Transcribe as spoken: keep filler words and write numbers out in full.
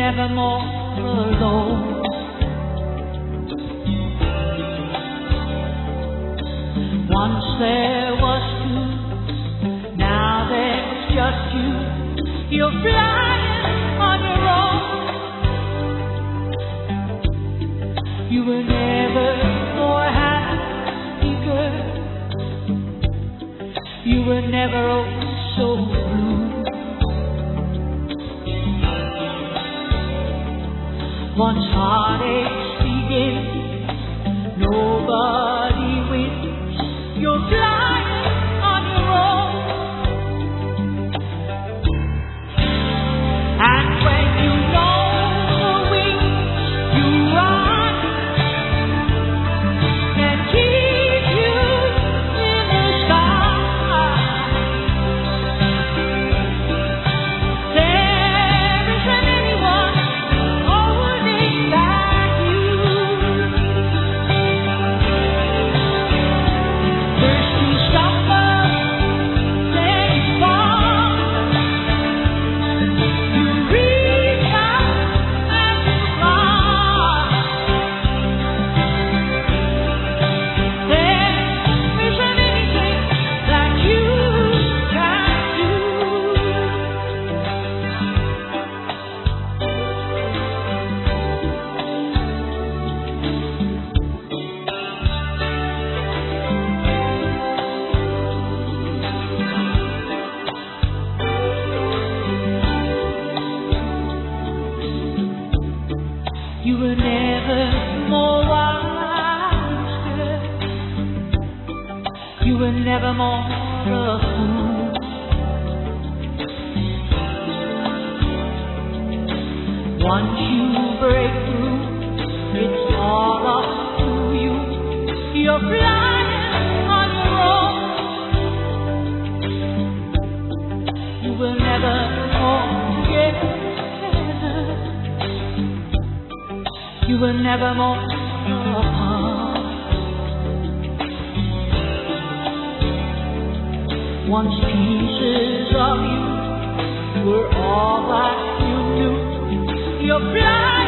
never more alone. Once there was two, now there's just you. You're flying on your own. You were never more happy, girl. You were never oh so blue. Once heartaches begin, nobody wins. You're flying on your own. And when you know the wings you run can keep you in the sky, there isn't anyone holding back you. First you stumble, then you fall. You reach out and you fly. There isn't anything that you can do. You were never more wise, girl. You were never more a fool. Once you break through, it's all up to you. You're flying on your own. You will never forget. You were never more apart. Once pieces of you were all that you knew. You're blind.